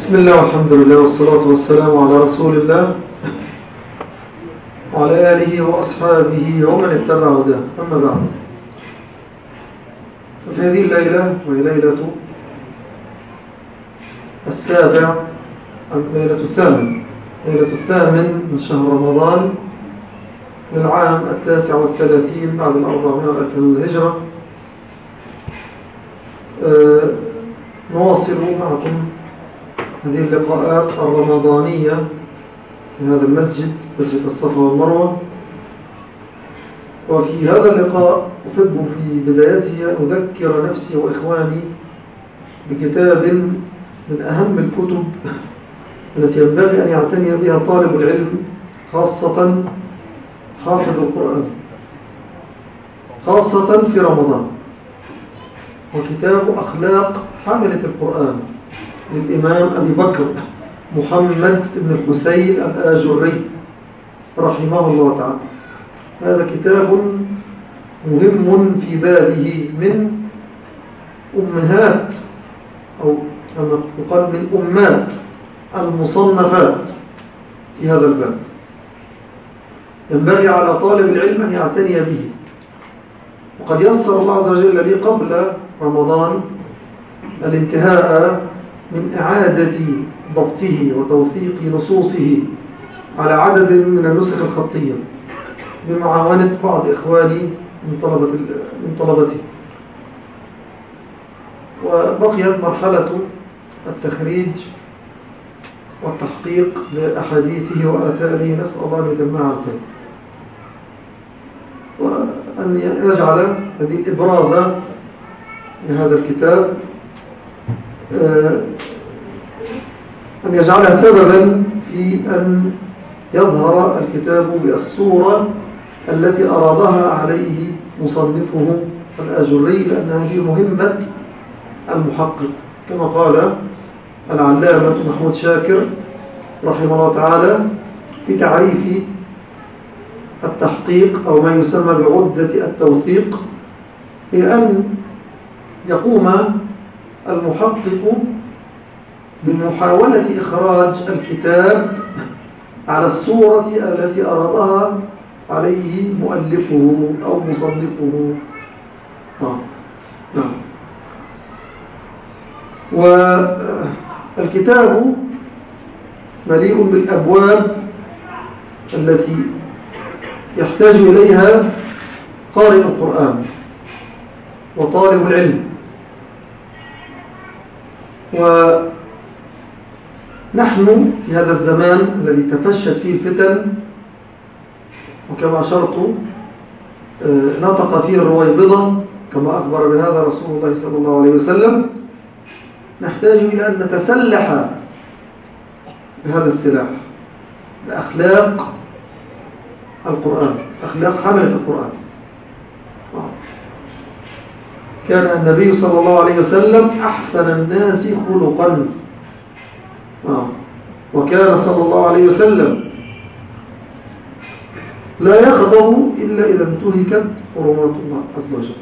بسم الله والحمد لله والصلاة والسلام على رسول الله وعلى آله وأصحابه ومن اتبع هداه. أما بعد، ففي هذه الليلة وهي ليلة الثامن من شهر رمضان للعام 39 بعد 400 ألف الهجرة. نواصل معكم هذه اللقاءات الرمضانية في هذا المسجد، مسجد الصفا والمروة. وفي هذا اللقاء أحب في بدايته أن أذكر نفسي وإخواني بكتاب من أهم الكتب التي ينبغي أن يعتني بها طالب العلم، خاصة حافظ القرآن، خاصة في رمضان، وكتاب أخلاق حاملة القرآن للإمام أبي بكر محمد بن الحسين الآجري رحمه الله تعالى. هذا كتاب مهم في بابه، من أمهات أو كما يقال من أمات المصنفات في هذا الباب، ينبغي على طالب العلم أن يعتني به. وقد يسر الله عز وجل لي قبل رمضان الانتهاء من إعادة ضبطه وتوثيق نصوصه على عدد من النسخ الخطية بمعاونة بعض إخواني من طلبته. وبقيت مرحلة التخريج والتحقيق لأحاديثه وآثاره، نسأل الله أن يتمها الخير، وأن يجعل هذه الإبرازة لهذا الكتاب أن يجعلها سببا في أن يظهر الكتاب بالصورة التي أرادها عليه مصنفه الآجري، لأن هذه مهمة المحقق، كما قال العلامة محمود شاكر رحمه الله تعالى في تعريف التحقيق أو ما يسمى بعدة التوثيق، هي أن يقوم المحقق بمحاولة إخراج الكتاب على الصورة التي أرادها عليه مؤلفه أو مصنفه. نعم. والكتاب مليء بالأبواب التي يحتاج إليها قارئ القرآن وطالب العلم. ونحن في هذا الزمان الذي تفشت فيه الفتن، وكما أشرت نطق فيه الرويبضة كما أخبر بهذا رسول الله صلى الله عليه وسلم، نحتاج إلى أن نتسلح بهذا السلاح، بأخلاق القرآن، أخلاق حملة القرآن. كان النبي صلى الله عليه وسلم أحسن الناس خلقا، وكان صلى الله عليه وسلم لا يغضب إلا إذا انتهكت حرمات الله عز وجل،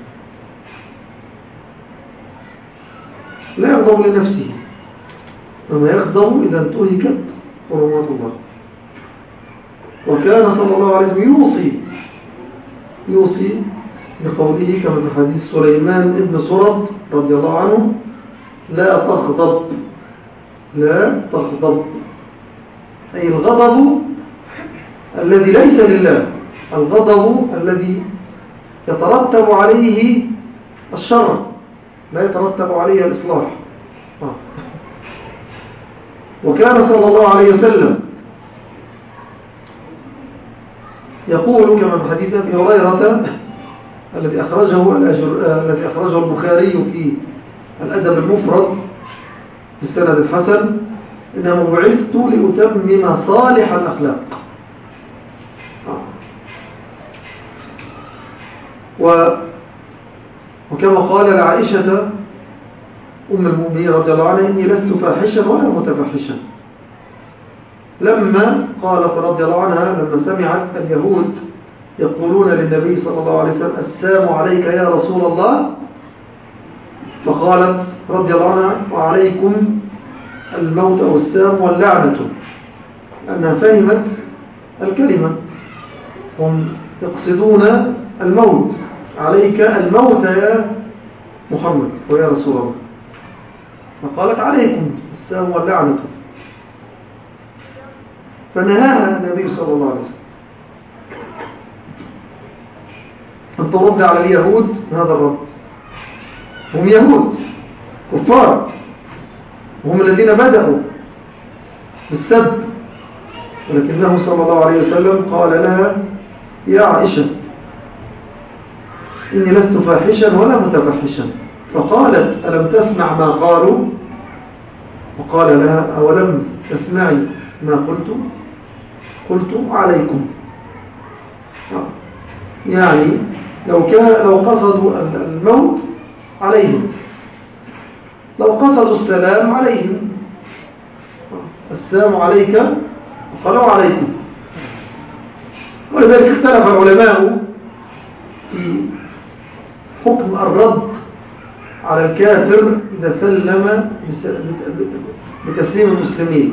لا يغضب لنفسه، وما يغضب إذا انتهكت حرمات الله. وكان صلى الله عليه وسلم يوصي بقوله كما في حديث سليمان ابن سرد رضي الله عنه: لا تغضب، أي الغضب الذي ليس لله، الغضب الذي يترتب عليه الشر، لا يترتب عليه الإصلاح. وكان صلى الله عليه وسلم يقول كما في حديث أبي هريرة الذي أخرجه البخاري في الأدب المفرد بالسند الحسن: إنما بعثت لأتمم صالح الأخلاق. وكما قال لعائشة أم المؤمنين رضي الله عنها: إني لست فاحشا ولا متفحشا. لما قالت رضي الله عنها، لما سمعت اليهود يقولون للنبي صلى الله عليه وسلم: السلام عليك يا رسول الله، فقالت رضي الله عنها: وعليكم الموت أو السام واللعنة، أنها فهمت الكلمة. هم يقصدون الموت، عليك الموت يا محمد ويا رسول الله، فقالت عليكم السام واللعنة، فنهاها النبي صلى الله عليه وسلم أن ترد على اليهود هذا الرد. هم يهود كفار، وهم الذين بدأوا بالسب، ولكنه صلى الله عليه وسلم قال لها يا عائشة إني لست فاحشا ولا متفحشا، فقالت ألم تسمع ما قالوا؟ وقال لها أولم تسمعي ما قلت عليكم. يعني لو قصدوا الموت عليهم، لو قصدوا السلام عليهم، السلام عليك وقالوا عليكم. ولذلك اختلف العلماء في حكم الرد على الكافر إذا سلم بتسليم المسلمين.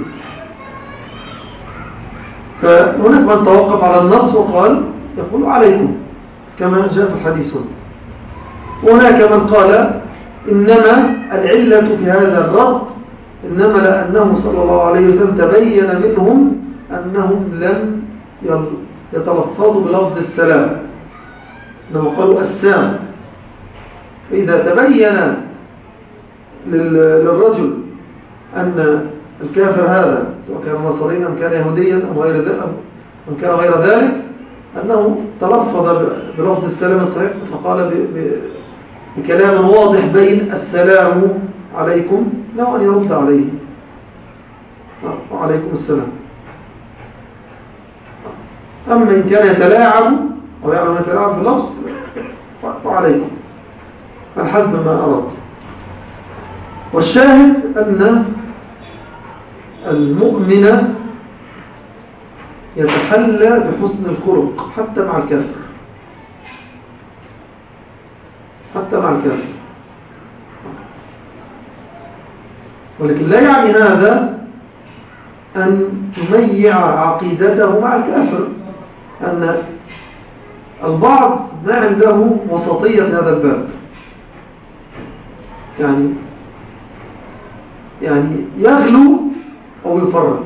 فهناك من توقف على النص وقال يقول عليكم كما جاء في الحديث، وهناك من قال إنما العلة في هذا الرد إنما لأنه صلى الله عليه وسلم تبين منهم أنهم لم يتلفظوا بلفظ السلام، إنما قالوا السام. فإذا تبين للرجل أن الكافر هذا سواء كان نصريا أم كان يهوديا أم كان غير ذلك أنه تلفظ بلفظ السلام الصحيح، فقال بكلام واضح بين السلام عليكم، له أن يرد عليه وعليكم السلام. أما إن كان يتلاعب أو يعلم يتلاعب في اللفظ فعليكم الحسب ما أراد. والشاهد أن المؤمن يتحلى بحسن الخلق حتى مع الكافر، حتى مع الكافر. ولكن لا يعني هذا أن يميع عقيدته مع الكافر، أن البعض ما عنده وسطية في هذا الباب، يعني يغلو أو يفرط.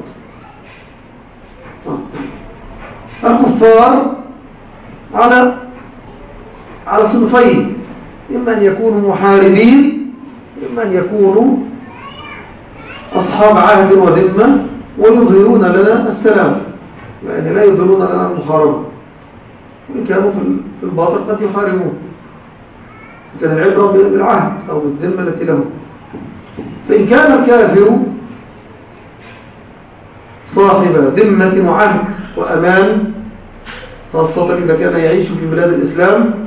الكفار على صنفين، إما أن يكونوا محاربين، إما أن يكونوا أصحاب عهد وذمة ويظهرون لنا السلام، يعني لا يظهرون لنا المحاربة، وإن كانوا في الباطل قد يحاربون، كان العبرة بالعهد أو بالذمة التي لهم. فإن كان الكافر صاحب ذمة وعهد وأمان، خاصة إذا كان يعيش في بلاد الإسلام،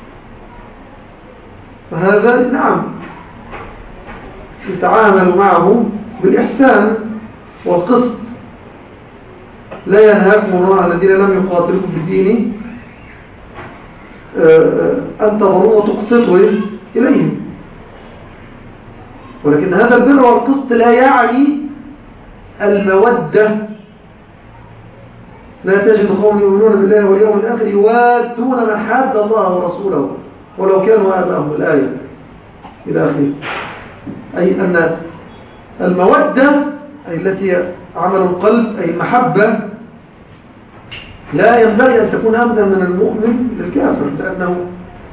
فهذا نعم يتعامل معه بالإحسان والقسط. لا ينهاكم الله الذين لم يقاتلوكم في الدين أن تبروا وتقسطوا إليهم. ولكن هذا البر والقسط لا يعني المودة. لا تجد قوم يؤمنون بالله واليوم الآخر يوادون من حاد الله ورسوله ولو كانوا آباءهم، الآية إلى آخره. أي أن المودة أي التي عمل القلب أي المحبة لا ينبغي أن تكون أبدا من المؤمن للكافر، لأنه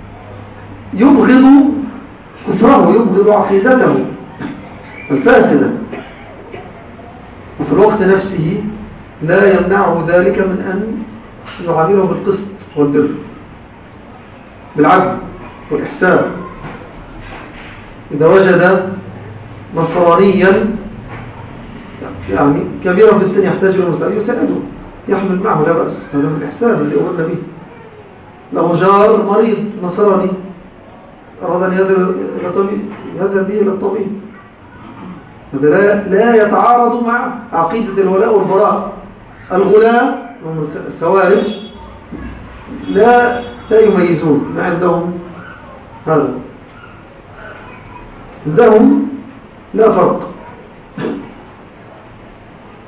يبغض كفره، يبغض عقيدته الفاسدة، وفي الوقت نفسه لا يمنعه ذلك من أن يعامله بالقسط والبر، بالعدل والإحسان. إذا وجد نصرانيا يعني كبيرا في السن يحتاج إلى المساعدة يساعده، يحمل معه، لا بأس، هذا من الإحسان اللي أمرنا به. له جار مريض نصراني أراد أن يذهب به إلى الطبيب، هذا لا يتعارض مع عقيدة الولاء والبراء. الغلاة الخوارج لا يميزون، ما عندهم هذا، عندهم لا فرق.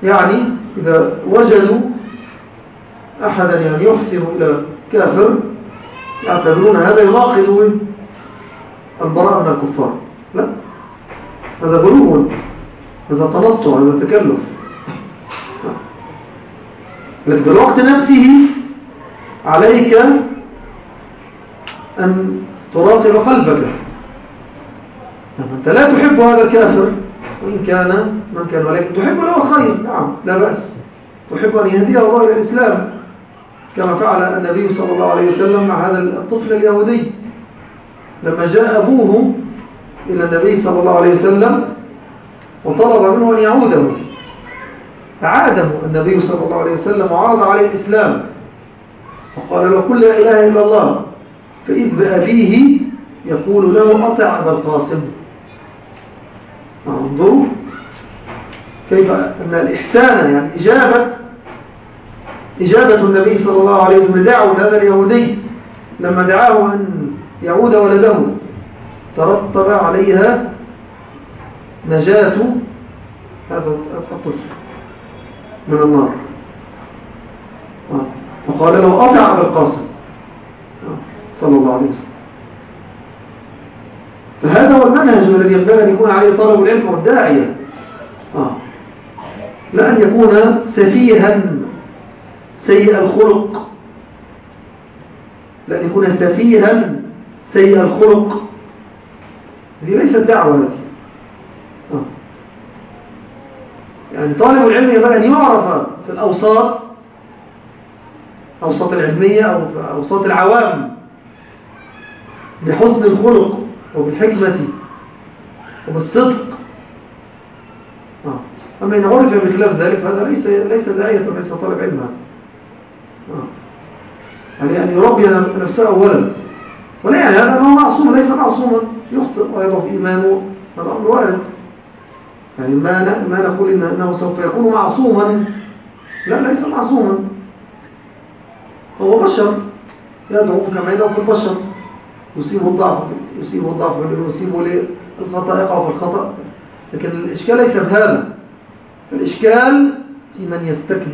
يعني إذا وجدوا أحدا يعني يحسن إلى كافر يعتبرون هذا يناقض البراءة من الكفار. لا، هذا غلو، هذا تنطع، هذا تكلف. لكن في الوقت نفسه عليك أن تراقب قلبك. أنت لا تحب هذا الكافر وإن كان من كان، ولكن تحب له خير، نعم لا بأس، تحب أن يهديه الله إلى الإسلام كما فعل النبي صلى الله عليه وسلم مع هذا الطفل اليهودي لما جاء أبوه إلى النبي صلى الله عليه وسلم وطلب منه أن يعوده، فعاده النبي صلى الله عليه وسلم وعرض عليه الإسلام وقال له قل لا إله إلا الله، فإذ بأبيه يقول له أطع أبا القاسم. انظروا كيف أن الإحسان يعني إجابة النبي صلى الله عليه وسلم دعوة هذا اليهودي لما دعاه أن يعود ولده ترتب عليها نجاة هذا الطفل من النار. فقال له أطع أبا القاسم صلى الله عليه وسلم. فهذا هو المنهج الذي ينبغي أن يكون عليه طالب العلم والداعية، لا أن يكون سفيها سيء الخلق، لا أن يكون سفيها سيء الخلق، هذه ليست دعوة هذه. يعني طالب العلم ينبغي أن يعرف في الأوساط العلمية أو في أوساط العوام بحسن الخلق وبالحكمة وبالصدق. أما إن عرف بخلاف ذلك فهذا ليس داعية وليس طالب علم. يعني أن يربي نفسه أولا، ولا يعني هذا أنه معصوم، ليس معصوما، يخطئ ويضعف إيمانه، هذا أمر وارد. يعني ما نقول إنه سوف يكون معصوما، لا ليس معصوما، هو بشر يدعو كما يدعو في البشر، يصيبه الضعف يصيبه للخطأ، يقع في الخطأ. لكن الإشكال ليس في هذا، الإشكال في من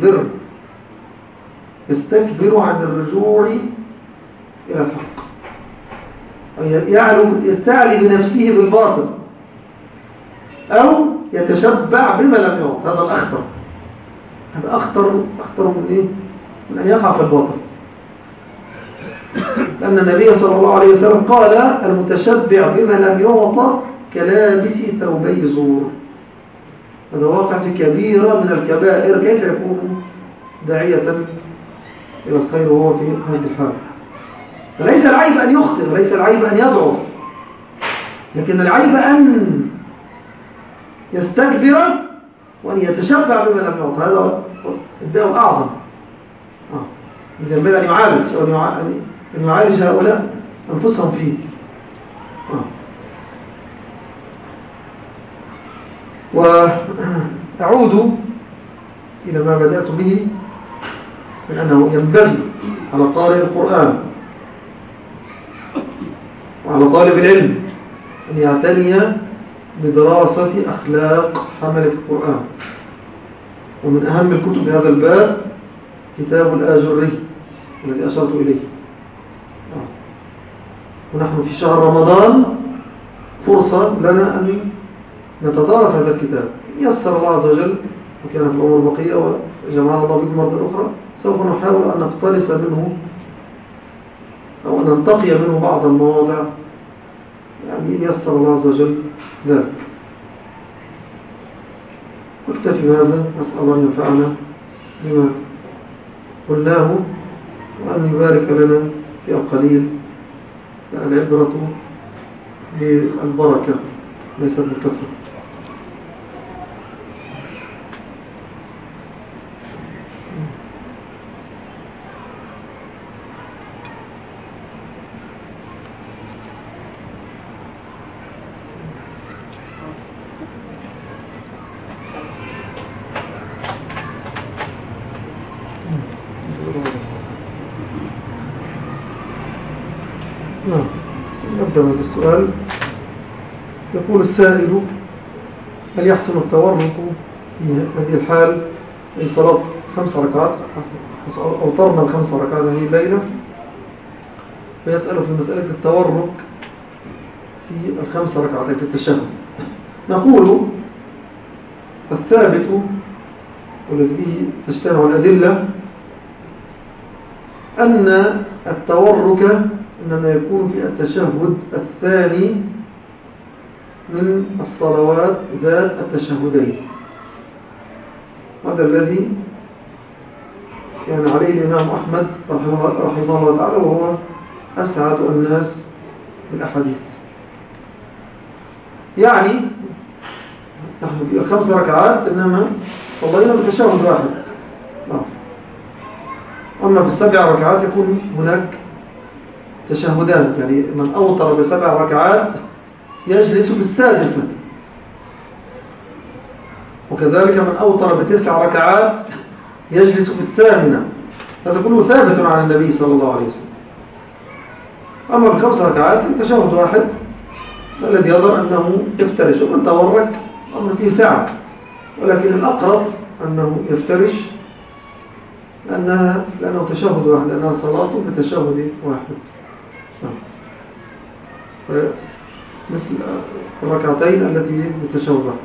يستكبر عن الرجوع إلى الحق، يستعلي بنفسه بالباطل أو يتشبع بما لم يعط. هذا الأخطر، هذا أخطر من إيه؟ من أن يقع في الباطل. لأن النبي صلى الله عليه وسلم قال المتشبع بما لم يعط كلابس ثوبي زور. هذا واقع في كبيرة من الكبائر، كيف يكون داعية إلى الخير وهو في هذه الحال؟ فليس العيب أن يخطئ، وليس العيب أن يضعف، لكن العيب أن يستكبر وأن يتشبع بما لم يعط. هذا الداء الأعظم. ينبغي أن يعالج أو أن يعالج هؤلاء أنفسهم فيه. وأعود إلى ما بدأت به من أنه ينبغي على قارئ القرآن وعلى طالب العلم أن يعتني بدراسة أخلاق حملة القرآن. ومن أهم الكتب في هذا الباب كتاب الآجري الذي أشرت إليه. ونحن في شهر رمضان فرصة لنا أن نتدارس هذا الكتاب. يسر الله عز وجل وكان في الأمور بقية وجمعنا الله بكم مرة أخرى، سوف نحاول أن نقترس منه أو أن ننتقي منه بعض المواضع، يعني إن يسر الله عز وجل ذلك. نكتفي بهذا، نسأل الله أن ينفعنا بما قلناه وأن يبارك لنا في القليل. العبرة بالبركة ليست بالكثرة. نبدأ هذا السؤال. يقول السائل: هل يحسن التورط في هذه الحال أي صلاة 5 ركعات، أوترنا ب5 ركعات هذه الليلة، فيسأل في مسألة التورك في 5 ركعتين في التشهد. نقول الثابت والذي به تجتمع الأدلة أن التورك إنما يكون في التشهد الثاني من الصلوات ذات التشهدين. هذا الذي يعني عليه الإمام أحمد رحمه الله تعالى، وهو أسعد الناس بالأحاديث. يعني نحن في 5 ركعات إنما صلينا بتشهد واحد. أما في 7 ركعات يكون هناك تشهدان، يعني من أوتر ب7 ركعات يجلس بالسادسة، وكذلك من أوتر ب9 ركعات يجلس بالثامنة. هذا كله ثابت عن النبي صلى الله عليه وسلم. أما ب5 ركعات تشهد واحد الذي يظهر أنه يفترش، ومن تورك أمر فيه ساعة، ولكن الأقرب أنه يفترش لأنه تشهد واحد، لأنها صلاة بتشهد واحد. مثل الركعتين التي بتشهد واحد.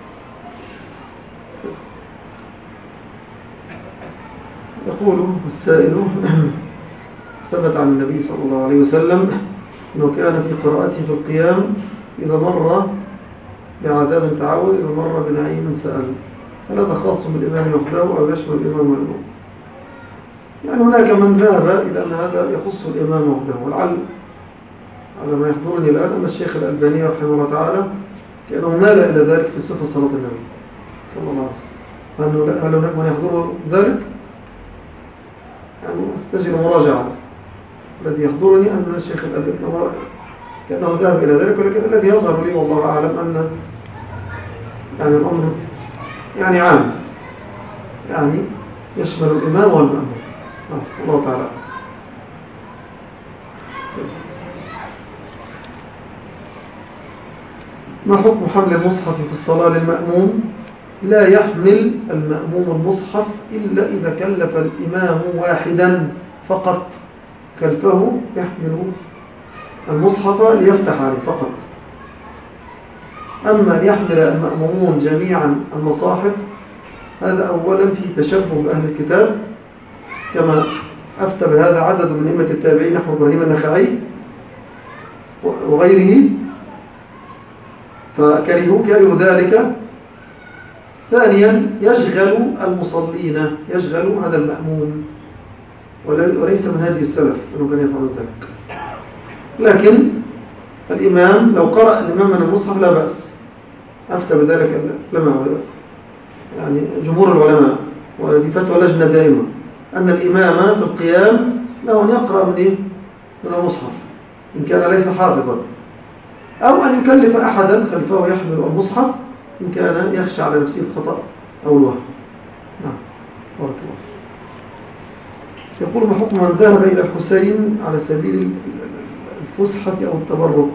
يقول السائل: ثبت عن النبي صلى الله عليه وسلم أنه كان في قراءته في القيام إذا مر بعذاب تعود، إذا مر بنعيم سأل. هل هذا خاص بالإمام وحده أو يشمل الإمام والإمام؟ يعني هناك من ذهب إلى أن هذا يخص الإمام وحده، ولعل على ما يحضرني الآن أن الشيخ الألباني رحمه الله تعالى كأنه مال إلى ذلك في صفة صلاة النبي صلى الله عليه وسلم. هل هناك من يحضر ذلك؟ يعني تجد مراجعة. الذي يحضرني أن الشيخ الألباني كأنه ذهب إلى ذلك، ولكن الذي يظهر لي والله أعلم أن يعني الأمر يعني عام، يعني يشمل الإمام والمأموم. الله تعالى. ما حكم حمل المصحف في الصلاة للمأموم؟ لا يحمل المأموم المصحف إلا إذا كلف الإمام واحدا فقط خلفه يحمل المصحف ليفتح عليه فقط. أما أن يحمل المأمومون جميعا المصاحف هذا أولا في تشبه بأهل الكتاب، كما أفتى بهذا عدد من أئمة التابعين نحو إبراهيم النخعي وغيره، فكرهوا ذلك. ثانيا يشغل المصلين، يشغل هذا المأموم، وليس من هذه السلف أنه كان يفعل ذلك. لكن الإمام لو قرأ الإمام من المصحف لا بأس، أفتى بذلك لما يعني جمهور العلماء، وهذه فتوى لجنة دائمة، أن الإمام في القيام له أن يقرأ من المصحف إن كان ليس حافظا، أو أن يكلف أحدا خلفه يحمل المصحف إن كان يخشى على نفسه الخطأ أو الوهم. نعم. بارك الله. يقول: ما حكم من ذهب إلى الحسين على سبيل الفسحة أو التبرك؟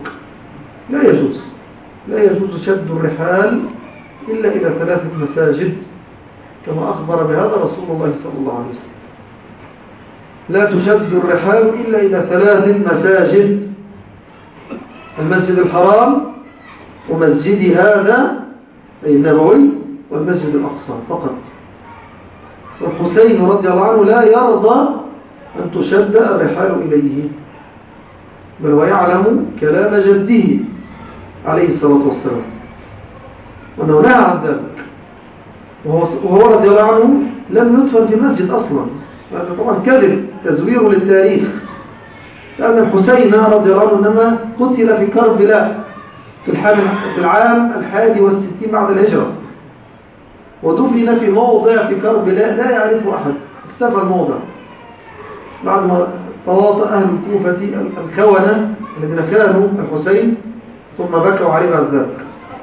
لا يجوز شد الرحال إلا إلى 3 مساجد، كما أخبر بهذا رسول الله صلى الله عليه وسلم. لا تشد الرحال إلا إلى 3 مساجد: المسجد الحرام، ومسجد هذا أي النبوي، والمسجد الأقصى فقط. والحسين رضي الله عنه لا يرضى أن تشد الرحال إليه، بل ويعلم كلام جده عليه الصلاة والسلام وأنه نهى عن ذلك، وهو رضي الله عنه لم يدفن في مسجد أصلا. هذا طبعا كذب تزوير للتاريخ، لأن الحسين رضي الله عنه إنما قتل في كربلاء في العام 61 بعد الهجرة، ودفن في موضع في كربلاء لا يعرفه أحد، اختفى الموضع بعد ما تواطأ أهل الكوفة الخونة الذين خانوا الحسين ثم بكوا عليه بعد ذلك.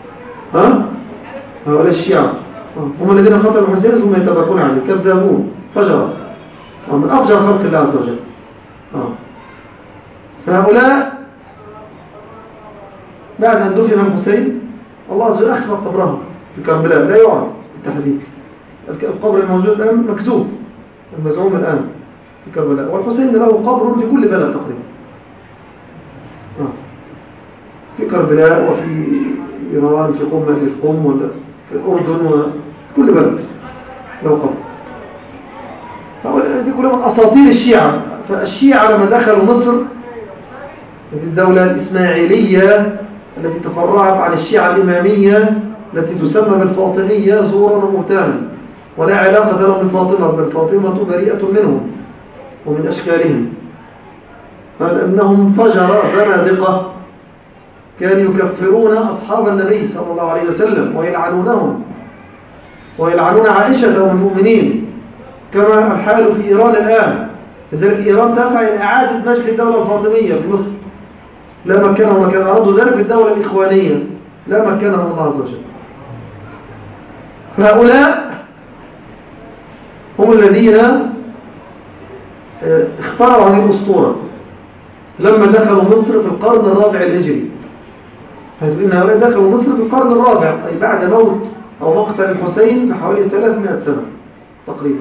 هؤلاء الشيعة هم الذين قتلوا الحسين ثم يتبكون عليه كذابون فجرا من أفجر خلق الله عز وجل. فهؤلاء بعد أن دفن الحسين الله عز وجل أخفى قبره في كربلاء، لا يعرف بالتحديد، القبر الموجود الآن مكذوب المزعوم الآن في كربلاء، والحسين له قبر في كل بلد تقريبا، في كربلاء وفي إيران في قم ولا في الأردن وفي كل بلد له قبر. هذه كلها من أساطير الشيعة. فالشيعة لما دخلوا مصر في الدولة الإسماعيلية التي تفرعت عن الشيعة الإمامية التي تسمى بالفاطمية زورا ومهتانا، ولا علاقة لهم بفاطمة، بل فاطمة بريئة منهم ومن أشكالهم، فلأنهم فجر زنادقة كانوا يكفرون أصحاب النبي صلى الله عليه وسلم ويلعنونهم ويلعنون عائشة والمؤمنين، كما الحال في إيران الآن. لذلك إيران تسعى إلى إعادة مجد الدولة الفاطمية في مصر، لا مكانهم مكان، أرادوا ذلك في الدولة الإخوانية، لا مكانهم الله عز وجل. فهؤلاء هم الذين اخترعوا هذه الأسطورة لما دخلوا مصر في القرن الرابع الهجري، حيث إن هؤلاء دخلوا مصر في القرن الرابع، أي بعد موت أو مقتل الحسين بحوالي 300 سنة تقريبا.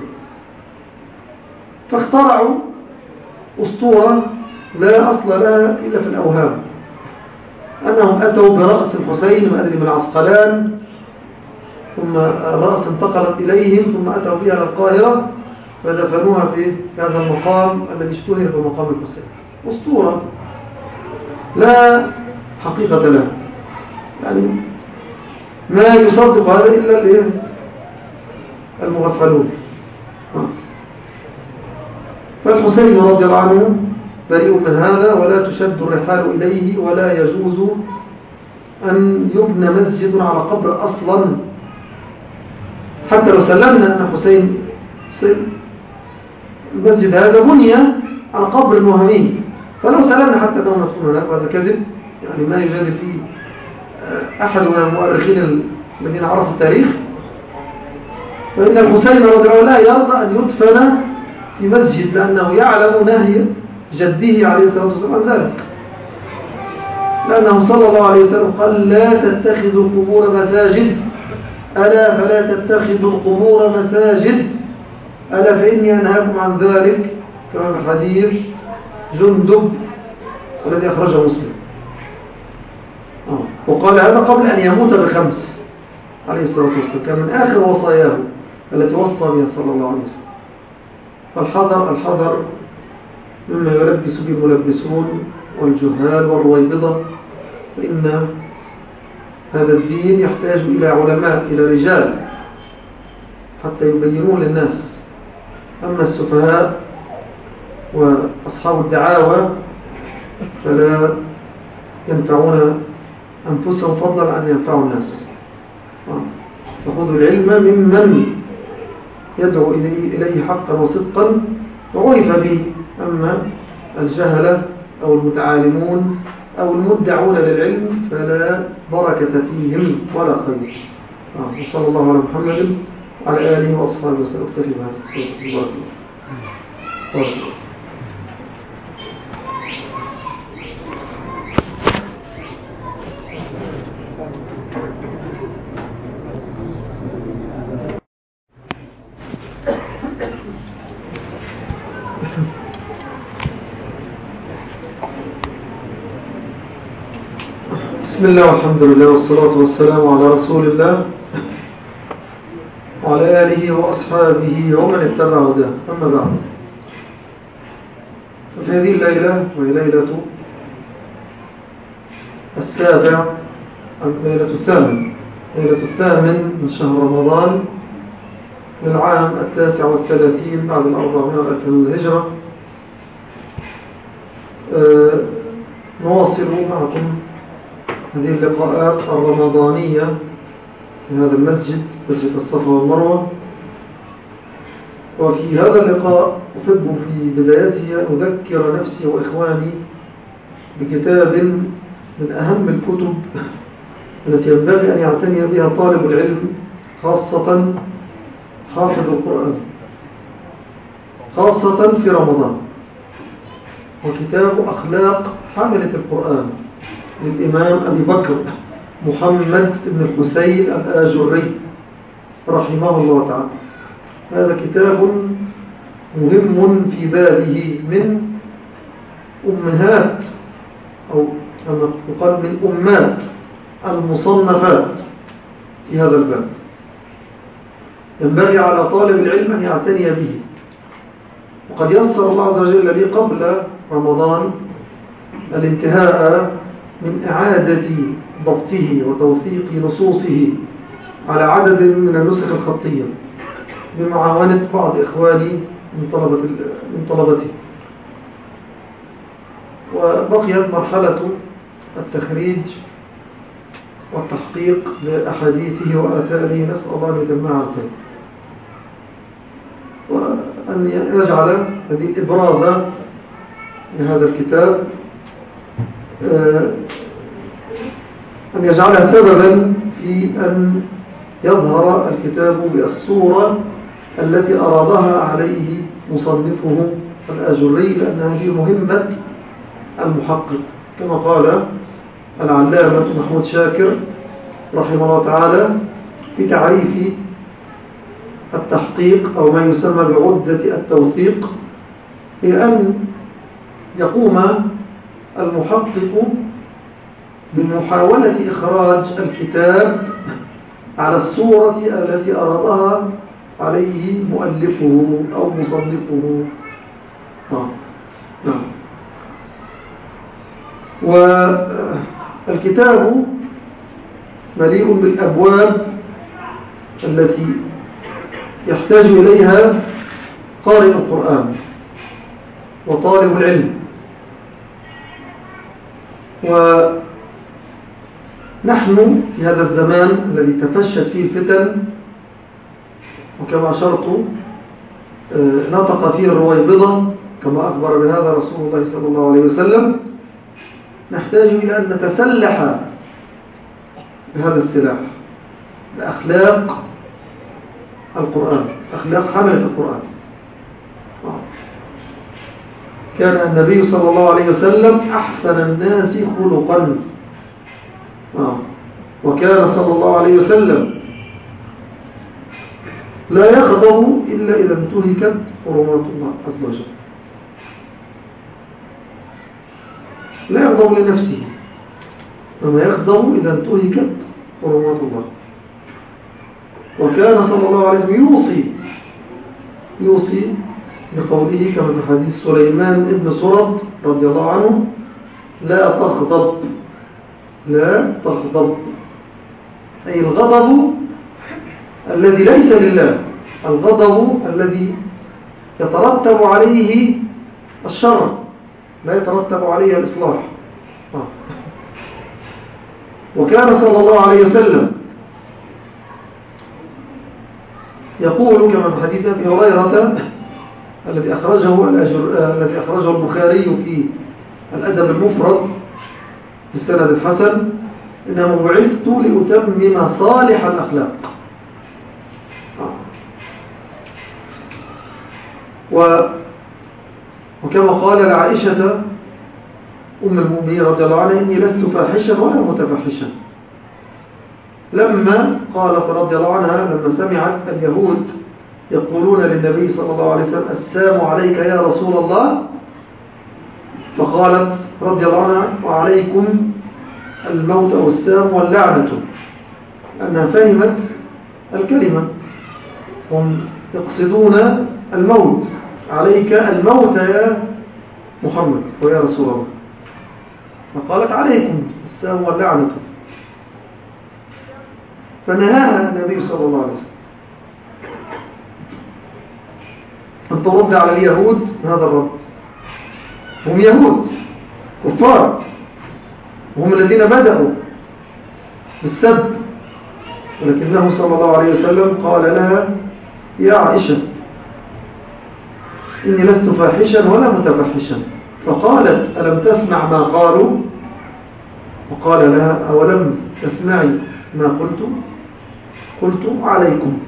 فاخترعوا أسطورة لا أصل لها إلا في الأوهام، أنهم أتوا برأس الحسين من عسقلان، ثم الرأس انتقلت إليهم، ثم أتوا بها إلى القاهرة فدفنوها في هذا المقام الذي اشتهر بمقام الحسين. أسطورة لا حقيقة لها، يعني ما يصدق هذا إلا المغفلون. فالحسين رضي الله عنه بريء من هذا، ولا تشد الرحال إليه، ولا يجوز أن يبنى مسجد على قبر أصلا، حتى لو سلمنا أن حسين المسجد هذا بني على قبر المهمين، فلو سلمنا حتى أنه مدفون هناك، وهذا كذب، يعني ما يجادل فيه أحد من المؤرخين الذين عرفوا التاريخ. فإن الحسين رضي الله لا يرضى أن يدفن في مسجد، لأنه يعلم نهي جده عليه الصلاة والسلام عن ذلك، لأنه صلى الله عليه وسلم قال لا تتخذوا القبور مساجد، ألا فلا تتخذوا القبور مساجد، ألا فإني أنهاكم عن ذلك، كما في حديث جندب الذي أخرجه مسلم. وقال هذا قبل أن يموت ب5 عليه الصلاة والسلام، كان من آخر وصاياه التي وصى بها صلى الله عليه وسلم. فالحذر مما يلبس به الملبسون والجهال والرويبضة، فإن هذا الدين يحتاج إلى علماء، إلى رجال، حتى يبينوه للناس. أما السفهاء وأصحاب الدعاوى فلا ينفعون أنفسهم فضلا عن ينفعوا الناس. فخذوا العلم ممن يدعو إليه حقا وصدقا وعرف به. أما الجهلة أو المتعالمون أو المدعون للعلم فلا بركة فيهم ولا خير. وصلى الله على محمد وعلى آله وأصحابه وسلم. اكتفي بهذا. بسم الله والحمد لله والصلاة والسلام على رسول الله وعلى آله وأصحابه ومن اتبع هداه. أما بعد، ففي هذه الليلة وهي ليلة ليلة الثامن من شهر رمضان للعام 39 بعد 400 من الهجرة، نواصل معكم هذه اللقاءات الرمضانية في هذا المسجد، مسجد الصفا والمروة. وفي هذا اللقاء أحب في بدايته أن أذكر نفسي وإخواني بكتاب من أهم الكتب التي ينبغي أن يعتني بها طالب العلم، خاصة حافظ القرآن، خاصة في رمضان، وكتاب أخلاق حاملة القرآن للإمام أبي بكر محمد بن الحسين الآجري رحمه الله تعالى. هذا كتاب مهم في بابه من أمهات أو كما يقال من أمات المصنفات في هذا الباب. ينبغي على طالب العلم أن يعتني به. وقد يسر الله عز وجل لي قبل رمضان الانتهاء من إعادة ضبطه وتوثيق نصوصه على عدد من النسخ الخطية بمعاونة بعض إخواني من طلبته. وبقيت مرحلة التخريج والتحقيق لأحاديثه وآثاره، نسأل الله أن يتمها الخير وأن يجعل هذه الإبرازة لهذا الكتاب أن يجعلها سببا في أن يظهر الكتاب بالصورة التي أرادها عليه مصنفه الآجري، لأن هذه مهمة المحقق كما قال العلامة محمود شاكر رحمه الله تعالى في تعريف التحقيق أو ما يسمى بعدة التوثيق، هي أن يقوم المحقق بمحاولة إخراج الكتاب على الصورة التي أرادها عليه مؤلفه أو مصنفه. نعم. والكتاب مليء بالأبواب التي يحتاج إليها قارئ القرآن وطالب العلم. ونحن في هذا الزمان الذي تفشت فيه الفتن، وكما أشرت نطق فيه الرويبضة كما أخبر بهذا رسول الله صلى الله عليه وسلم، نحتاج إلى أن نتسلح بهذا السلاح، بأخلاق القرآن، أخلاق حملة القرآن. كان النبي صلى الله عليه وسلم أحسن الناس خلقا، وكان صلى الله عليه وسلم لا يغضب إلا إذا انتهكت حرمات الله عز وجل، لا يغضب لنفسه، وما يغضب إذا انتهكت حرمات الله. وكان صلى الله عليه وسلم يوصي بقوله كما في حديث سليمان ابن سرد رضي الله عنه: لا تغضب، أي الغضب الذي ليس لله، الغضب الذي يترتب عليه الشر، لا يترتب عليه الإصلاح. وكان صلى الله عليه وسلم يقول كما في حديث أبي هريرة الذي أخرجه البخاري في الأدب المفرد بالسند الحسن: إنما بعثت لأتمم صالح الأخلاق. وكما قال لعائشة أم المؤمنين رضي الله عنها: إني لست فاحشا ولا متفحشا. لما قالت رضي الله عنها لما سمعت اليهود يقولون للنبي صلى الله عليه وسلم: السلام عليك يا رسول الله، فقالت رضي الله عنها: وعليكم الموت أو السام واللعنة، أنها فهمت الكلمة، هم يقصدون الموت، عليك الموت يا محمد ويا رسول الله، فقالت: عليكم السام واللعنة، فنهاها النبي صلى الله عليه وسلم أن ترد على اليهود هذا الرد. هم يهود كفار، وهم الذين بدأوا بالسب، ولكنه صلى الله عليه وسلم قال لها: يا عائشة إني لست فاحشا ولا متفحشا. فقالت: ألم تسمع ما قالوا؟ وقال لها: أولم تسمعي ما قلت عليكم.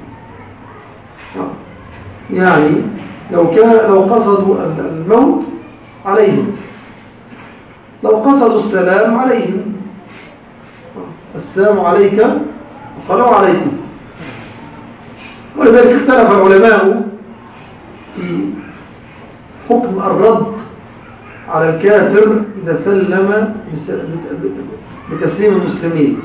يعني لو قصدوا الموت عليهم، لو قصدوا السلام عليهم، السلام عليك وقالوا عليكم. ولذلك اختلف العلماء في حكم الرد على الكافر إذا سلم بتسليم المسلمين.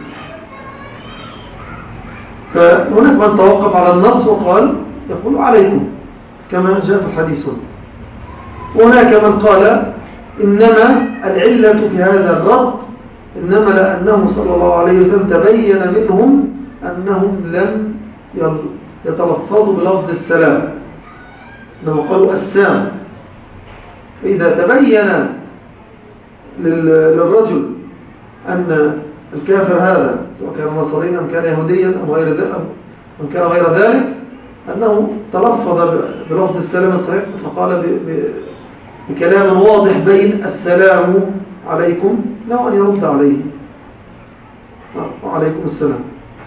فهناك من توقف على النص وقال يقول عليكم كما جاء في الحديث. وهناك من قال إنما العلة في هذا الرد إنما لأنه صلى الله عليه وسلم تبين منهم أنهم لم يتلفظوا بلفظ السلام، إنما قالوا السلام. فإذا تبين للرجل أن الكافر هذا سواء كان نصريا أم كان يهوديا أم كان غير ذلك أنه تلفظ بلفظ السلام الصحيح فقال بكلام واضح بين السلام عليكم له أن يرد عليه وعليكم السلام.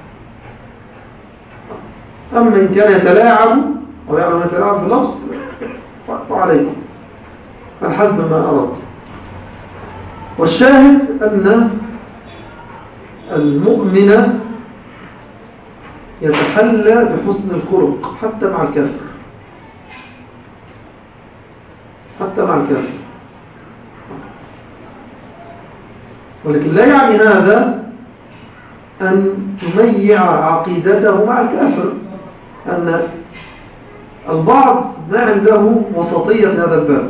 أما إن كان يتلاعب أو يعلم يتلاعب في اللفظ وعليكم الحسب ما أراد. والشاهد أن المؤمن يتحلى بحسن الخلق حتى مع الكافر، حتى مع الكافر. ولكن لا يعني هذا أن يميع عقيدته مع الكافر، أن البعض ما عنده وسطية في هذا الباب،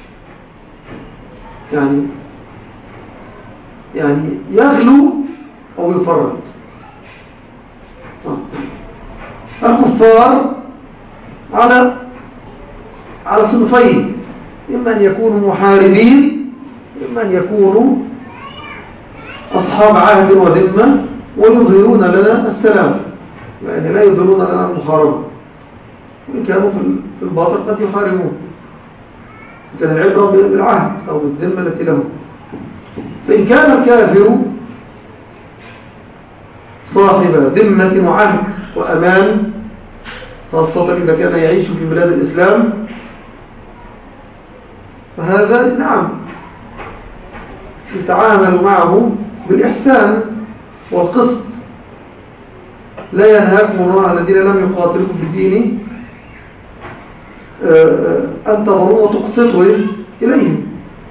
يعني يغلو أو يفرط. الكفار على صنفين، إما أن يكونوا محاربين، إما أن يكونوا أصحاب عهد وذمة ويظهرون لنا السلام، يعني لا يظهرون لنا المحاربة، وإن كانوا في الباطل قد يحاربون، كان العبرة بالعهد أو بالذمة التي لهم. فإن كان الكافر صاحب ذمة وعهد وأمان، خاصة إذا كان يعيش في بلاد الإسلام، فهذا نعم يتعامل معه بالإحسان والقسط. لا ينهاكم الله الذين لم يقاتلوكم في الدين أن تبروا وتقسطوا إليهم.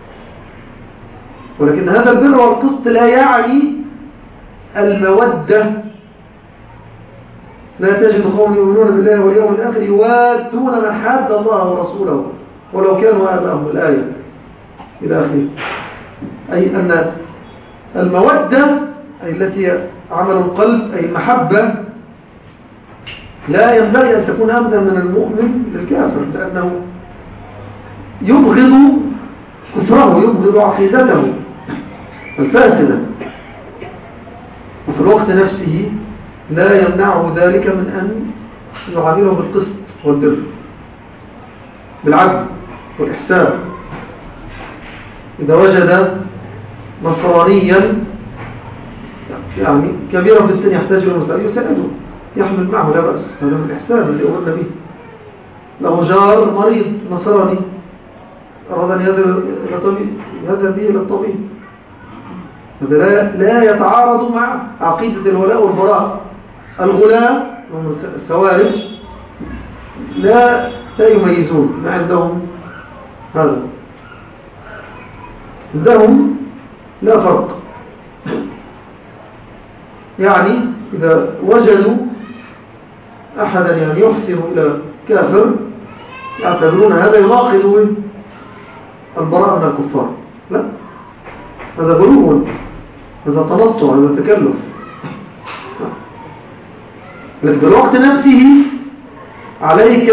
ولكن هذا البر والقسط لا يعني المودة. لا تجد قوم يؤمنون بالله واليوم الآخر يوادون من حاد الله ورسوله ولو كانوا آباءهم، الآية إلى آخره. أي أن المودة أي التي عمل القلب أي المحبة لا ينبغي أن تكون أبدا من المؤمن للكافر، لأنه يبغض كفره، يبغض عقيدته الفاسدة، وفي الوقت نفسه لا يمنعه ذلك من أن يعامله بالقسط والبر، بالعدل والإحسان. إذا وجد نصرانيا يعني كبيرا في السن يحتاج إلى المسألة يساعده، يحمل معه لا بأس، هذا من الإحسان اللي أمرنا به. له جار مريض نصراني أراد أن يذهب به إلى الطبيب، هذا لا يتعارض مع عقيدة الولاء والبراء. الغلاة الخوارج لا يميزون، ما عندهم هذا، عندهم لا فرق. يعني إذا وجدوا أحدا يعني يحسن إلى كافر يعتبرون هذا يناقض البراء من الكفار. لا، هذا غلو، هذا تنطع، هذا تكلف. لكن في الوقت نفسه عليك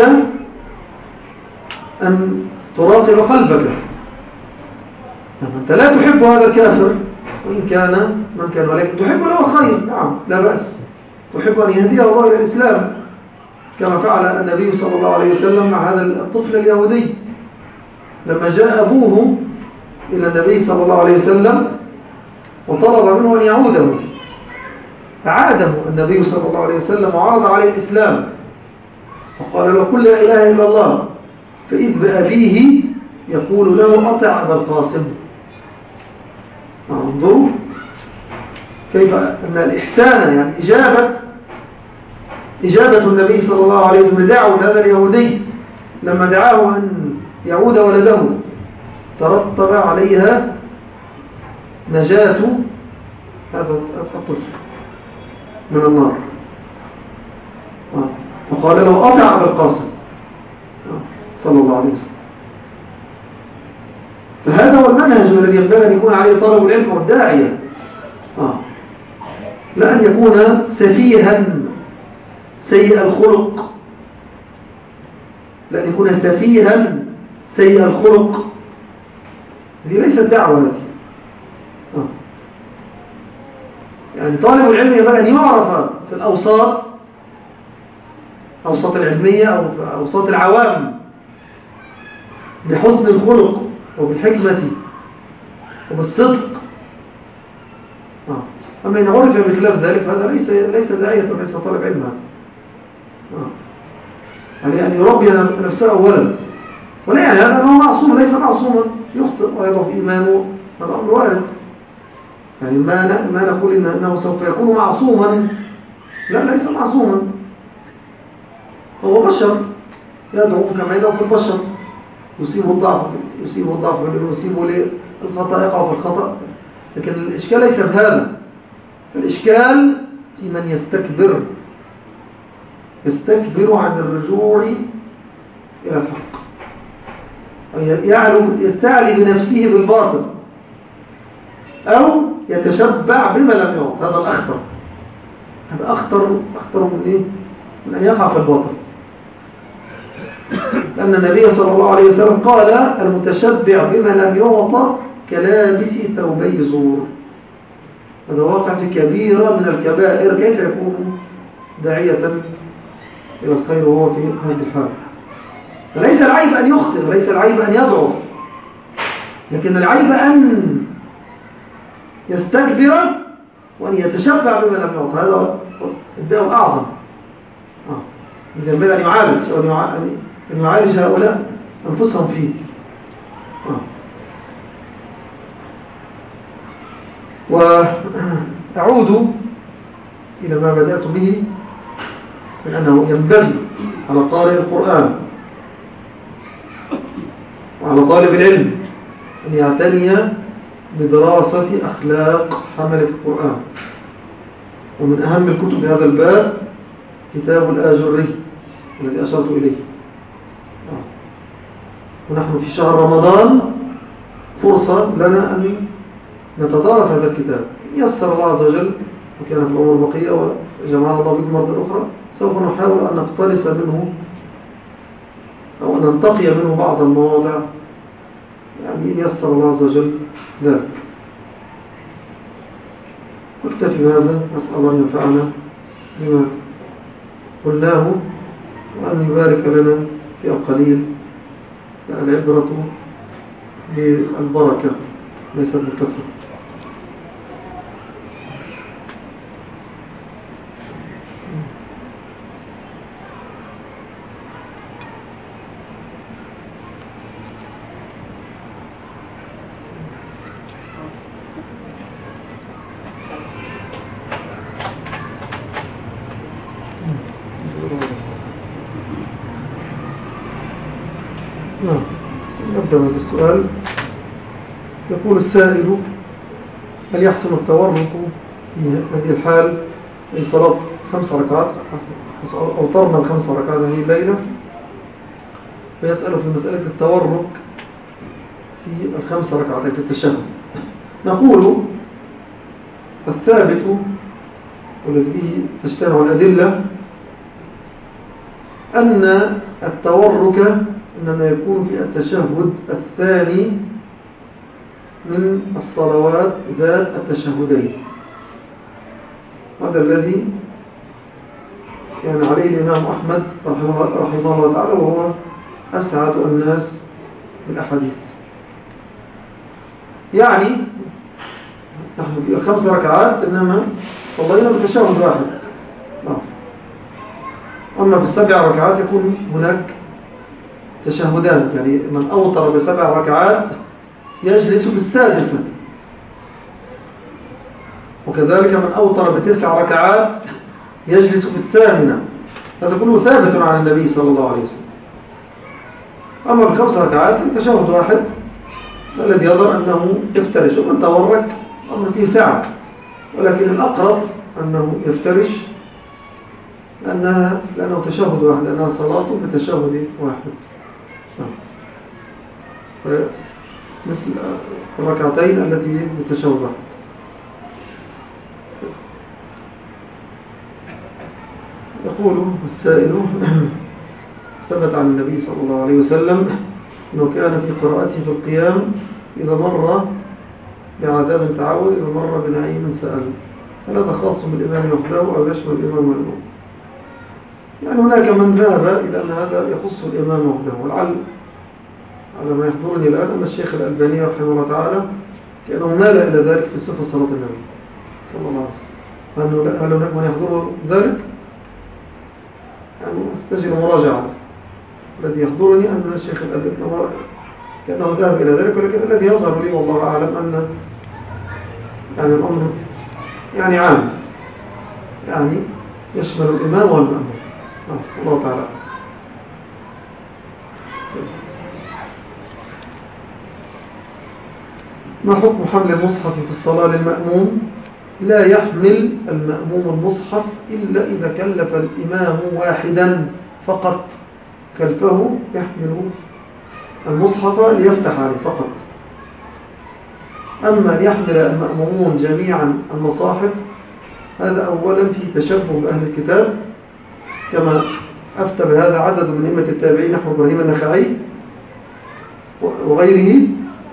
أن تراقب قلبك. أنت لا تحب هذا الكافر وإن كان من كان، ولكن تحب له خير، نعم لا بأس، تحب أن يهديه الله إلى الإسلام كما فعل النبي صلى الله عليه وسلم مع هذا الطفل اليهودي لما جاء أبوه إلى النبي صلى الله عليه وسلم وطلب منه أن يعوده، فعاده النبي صلى الله عليه وسلم وعرض عليه الإسلام وقال له قل لا إله إلا الله، فإذ بأبيه يقول له أطع أبا القاسم. انظروا كيف أن الإحسان يعني إجابة إجابة النبي صلى الله عليه وسلم دعوة هذا اليهودي لما دعاه أن يعود ولده ترتب عليها نجاة هذا الطفل من النار. فقال له أطع أبا القاسم صلى الله عليه وسلم. فهذا هو المنهج الذي ينبغي أن يكون عليه طالب العلم والداعية، لا أن يكون سفيها سيء الخلق، لا أن يكون سفيها سيء الخلق. هذه ليست دعوة هذه. يعني طالب العلم ينبغي أن يعرف في الأوساط العلمية أو أوساط العوام بحسن الخلق وبالحكمة وبالصدق. أما إن عرف بخلاف ذلك فهذا ليس داعية وليس طالب علم. يعني أن يربي نفسه أولا، ولا يعني هذا أنه معصوم، ليس معصوما، يخطئ ويضعف إيمانه، هذا أمر وارد. يعني ما نقول إنه سوف يكون معصوما، لا، ليس معصوما، هو بشر يضعف كما يضعف البشر، يصيبه الضعف يصيبه الخطأ، يقع في الخطأ. لكن الإشكال ليس في هذا، الإشكال في من يستكبر عن الرجوع إلى الحق، يستعلي بنفسه بالباطل، أو يتشبع بما لم يعط. هذا الأخطر، هذا أخطر من إيه؟ من أن يقع في الباطل. لأن النبي صلى الله عليه وسلم قال المتشبع بما لم يعط كلابس ثوبي زور. هذا واقع في كبيرة من الكبائر، كيف يكون داعية إلى الخير وهو في هذه الحال؟ فليس العيب أن يخطئ، وليس العيب أن يضعف، لكن العيب أن يستكبر وأن يتشبع بما لم يعط. هذا الداء الأعظم. إذا ينبغي أن يعالج، أو أن يعالج هؤلاء أنفسهم فيه. وأعود إلى ما بدأت به من أنه ينبغي على قارئ القرآن وعلى طالب العلم أن يعتني بدراسة أخلاق حملة القرآن. ومن أهم الكتب في هذا الباب كتاب الآجري الذي أشرت إليه. ونحن في شهر رمضان فرصة لنا أن نتدارس هذا الكتاب. يسر الله عز وجل وكان في الأمور بقية وجمعنا الله بكم مرة أخرى، سوف نحاول أن نقتلس منه أو أن ننتقي منه بعض المواضع، يعني إن يسر الله عز وجل ذلك. نكتفي بهذا، نسأل الله أن ينفعنا بما قلناه وأن يبارك لنا في القليل. العبرة بالبركة ليست بالكثرة. نبدأ هذا السؤال. يقول السائل: هل يحسن التورك في هذه الحال في صلاة 5 ركعات؟ أوترنا ال5 ركعات هذه الليلة، ويسأل في مسألة التورك في ال5 ركعات في التشهد. نقول الثابت والذي به تجتمع الأدلة أن التورك إنما يكون في التشهد الثاني من الصلوات ذات التشهدين. هذا الذي يعني عليه الإمام أحمد رحمه الله تعالى، وهو أسعد الناس بالأحاديث. يعني نحن في 5 ركعات إنما صلينا بتشهد واحد. أما في 7 ركعات يكون هناك تشهدان، يعني من أوتر ب7 ركعات يجلس بالسادسة، وكذلك من أوتر ب9 ركعات يجلس بالثامنة، هذا كله ثابت عن النبي صلى الله عليه وسلم. أما الخمس ركعات تشهد واحد الذي يظهر أنه يفترش، ومن تورك أمر فيه ساعة، ولكن الأقرب أنه يفترش لأنه تشهد واحد، لأنها صلاة بتشهد واحد، مثل الركعتين التي بتشهد واحد. يقول السائل: ثبت عن النبي صلى الله عليه وسلم أنه كان في قراءته في القيام إذا مر بعذاب تعود، إذا مر بنعيم سأل. هل هذا خاص بالإمام وحده أو يشمل الإمام والإمام؟ يعني هناك من ذهب إلى أن هذا يخص الإمام وحده، ولعل على ما يحضرني الآن أن الشيخ الألباني رحمه الله تعالى كأنه مال إلى ذلك في صفة صلاة النبي صلى الله عليه وسلم. هل هناك من يحضر ذلك؟ يعني تجد مراجعة. الذي يحضرني أن الشيخ الألباني كأنه ذهب إلى ذلك، ولكن الذي يظهر لي والله أعلم أن يعني الأمر يعني عام، يعني يشمل الإمام والمأموم. الله تعالى. ما حكم حمل المصحف في الصلاة للمأموم؟ لا يحمل المأموم المصحف إلا إذا كلف الإمام واحدا فقط خلفه يحمل المصحف ليفتح عليه فقط. أما أن يحمل المأمومون جميعا المصاحف هذا أولا في تشبه بأهل الكتاب، كما أفتى بهذا عدد من أئمة التابعين نحو إبراهيم النخعي وغيره،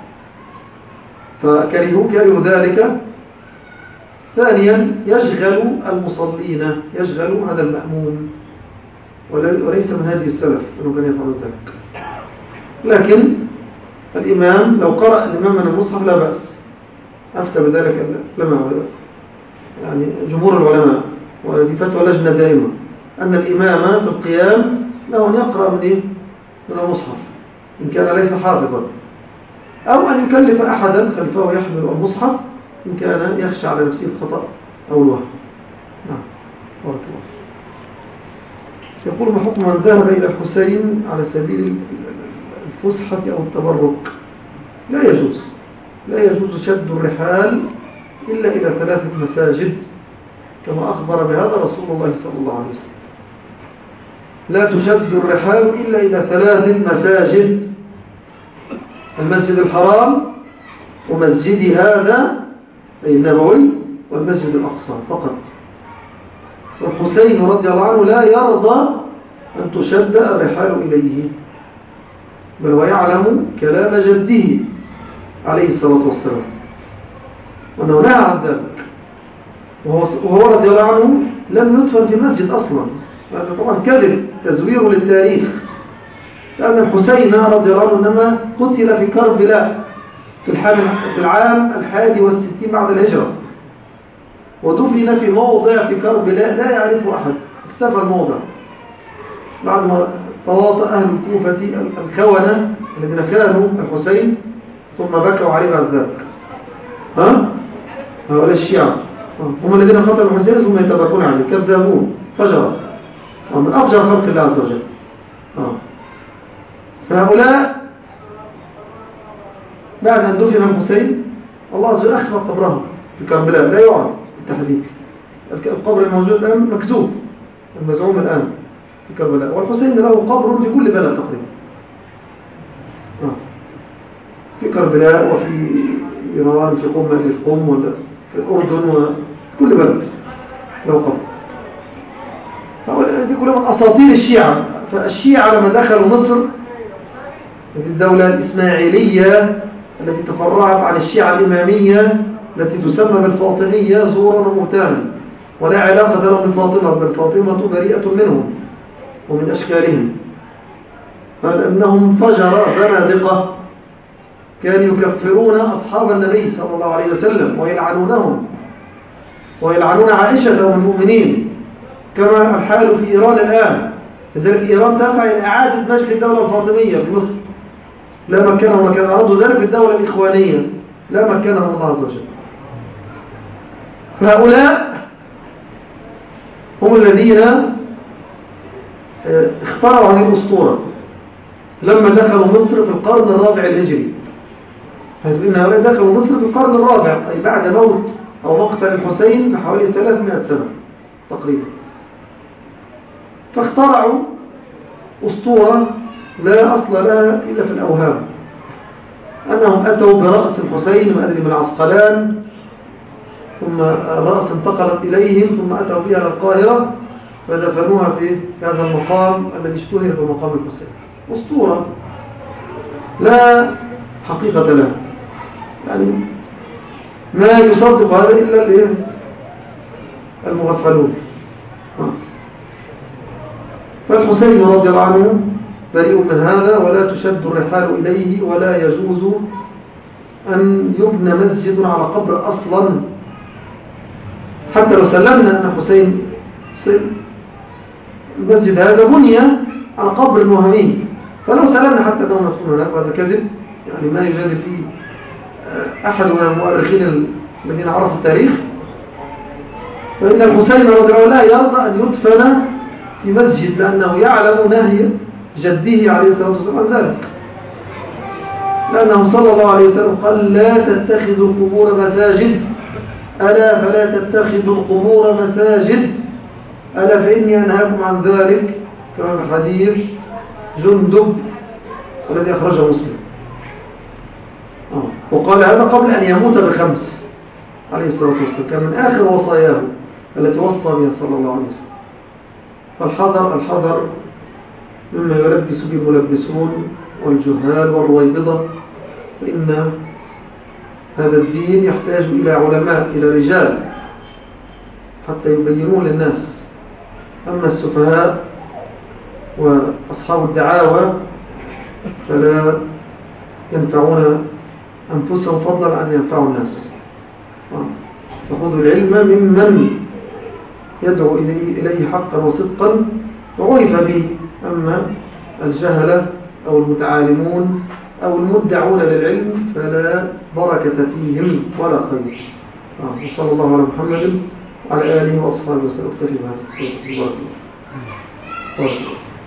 فكرهوا ذلك. ثانيا يشغل المصلين، يشغل هذا المأموم، وليس من هذه السلف أنه كان يفعل ذلك. لكن الإمام لو قرأ الإمام من المصحف لا بأس، أفتى بذلك لما يعني جمهور العلماء، وهذه فتوى لجنة دائمة، أن الإمام في القيام له أن يقرأ من المصحف إن كان ليس حافظا، أو أن يكلف أحدا خلفه يحمل المصحف إن كان يخشى على نفسه الخطأ أو الوهم. نعم. بارك الله. يقول: ما حكم من ذهب إلى الحسين على سبيل الفسحة أو التبرك؟ لا يجوز شد الرحال إلا إلى 3 مساجد، كما أخبر بهذا رسول الله صلى الله عليه وسلم. لا تشد الرحال إلا إلى 3 مساجد: المسجد الحرام، ومسجد هذا أي النبوي، والمسجد الأقصى فقط. والحسين رضي الله عنه لا يرضى أن تشد الرحال إليه، بل ويعلم كلام جده عليه الصلاة والسلام وأنه نهى عن ذلك. وهو رضي الله عنه لم يدفن في مسجد أصلا، لأنه طبعا كذب تزوير للتاريخ، لأن الحسين رضي الله عنه إنما قتل في كربلاء في العام 61 بعد الهجرة، ودفن في موضع في كربلاء لا يعرفه أحد، اختفى الموضع بعد ما تواطأ أهل الكوفة الخونة الذين خانوا الحسين ثم بكوا عليه بعد ذلك. هؤلاء الشيعة هم الذين قتلوا الحسين ثم يتبكون عليه كذابون فجرا من أفجر خلق الله عز وجل. فهؤلاء بعد أن دفن الحسين الله عز وجل أخفى قبره في كربلاء، لا يعرف بالتحديد. القبر الموجود الآن مكذوب المزعوم الآن في كربلاء، والحسين له قبر في كل بلد تقريبا، في كربلاء وفي إيران في قم في قم ولا في الأردن وفي كل بلد له قبر. هذه كلها من أساطير الشيعة. فالشيعة لما دخلوا مصر، الدولة الإسماعيلية التي تفرعت عن الشيعة الإمامية التي تسمى بالفاطمية زورا ومهتانا، ولا علاقة لهم بفاطمة، بل فاطمة بريئة منهم ومن أشكالهم، فلأنهم فجر زنادقة كانوا يكفرون أصحاب النبي صلى الله عليه وسلم ويلعنونهم ويلعنون عائشة أم المؤمنين، كما الحال في إيران الآن. لذلك إيران تسعى إلى إعادة مجد الدولة الفاطمية في مصر، لا مكانهم مكان، أرادوا ذلك في الدولة الإخوانية، لا مكانهم الله عز وجل. فهؤلاء هم الذين اخترعوا هذه الأسطورة لما دخلوا مصر في القرن الرابع الهجري، حيث إن هؤلاء دخلوا مصر في القرن الرابع أي بعد موت أو مقتل الحسين بحوالي 300 سنة تقريبا. فاخترعوا أسطورة لا أصل لها إلا في الأوهام، أنهم أتوا برأس الحسين من عسقلان، ثم الرأس انتقلت إليهم، ثم أتوا بها للقاهرة فدفنوها في هذا المقام الذي اشتهر بمقام الحسين. أسطورة لا حقيقة لها، يعني ما يصدق هذا إلا المغفلون. فالحسين رضي الله عنه بريء من هذا، ولا تشد الرحال إليه، ولا يجوز أن يبنى مسجد على قبر أصلا، حتى لو سلمنا أن حسين المسجد هذا بني على قبر وهمي، فلو سلمنا حتى أنه مدفون هناك، وهذا كذب يعني ما يجادل فيه أحد من المؤرخين الذين عرفوا التاريخ، فإن الحسين رضي الله عنه لا يرضى أن يدفن في مسجد، لأنه يعلم نهي جده عليه الصلاة والسلام عن ذلك، لأنه صلى الله عليه وسلم قال لا تتخذوا القبور مساجد، ألا فلا تتخذوا القبور مساجد، ألا فإني أنهاكم عن ذلك، كما في حديث جندب الذي أخرجه مسلم. وقال هذا قبل أن يموت ب5 عليه الصلاة والسلام، كان من آخر وصاياه التي وصى بها صلى الله عليه وسلم. فالحذر الحذر مما يلبس به الملبسون والجهال والرويبضة، فإن هذا الدين يحتاج إلى علماء، إلى رجال حتى يبينون للناس. أما السفهاء وأصحاب الدعاوى فلا ينفعون أنفسهم فضلا عن ينفعوا الناس. فخذوا العلم ممن يدعو إليه حقا وصدقا وعرف به. أما الجهلة أو المتعالمون أو المدعون للعلم فلا بركة فيهم ولا خير. وصلى الله على محمد وعلى آله وأصحابه وسلم. اكتفي بهذا.